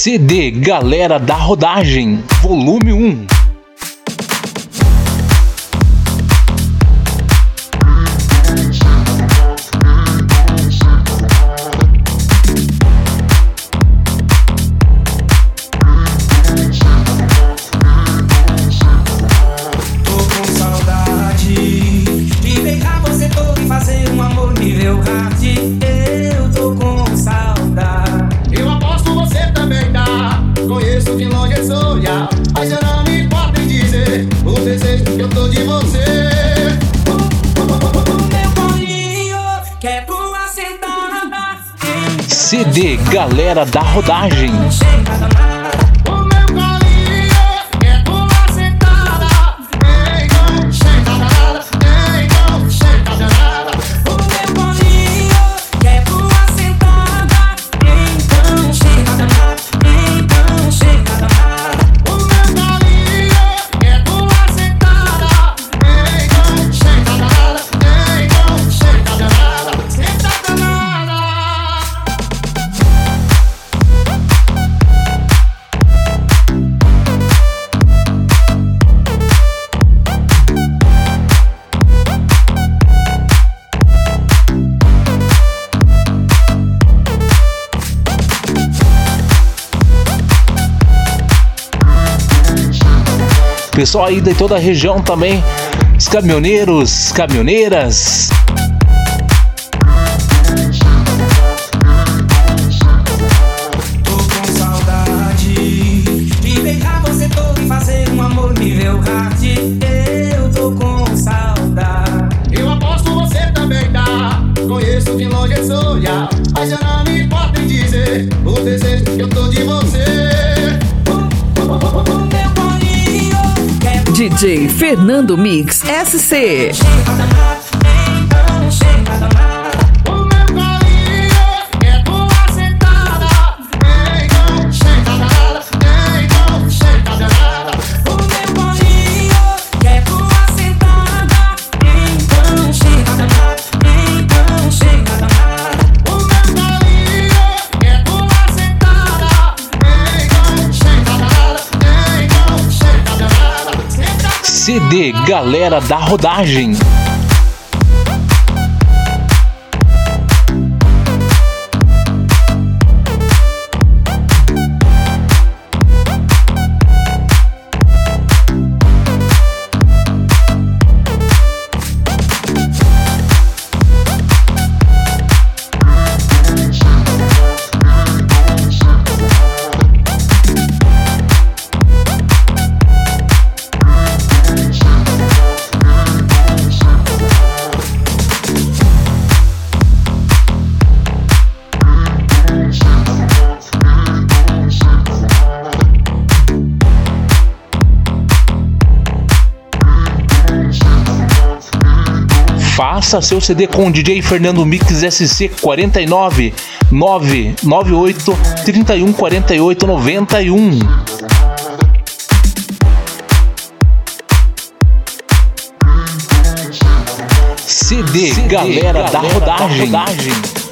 CD Galera da Rodagem, volume 1. CD Galera da Rodagem. Pessoal aí de toda a região também, os caminhoneiros, caminhoneiras. Tô com saudade de beijar você todo e fazer um amor nível hard. Eu tô com saudade. Eu aposto você também tá. Conheço de longe esse olhar, mas já não me importa em dizer o desejo que eu tô de você. DJ Fernando Mix SC. CD Galera da Rodagem. Faça seu CD com o DJ Fernando Mix SC 49 998 31 48 91. CD Galera da Rodagem.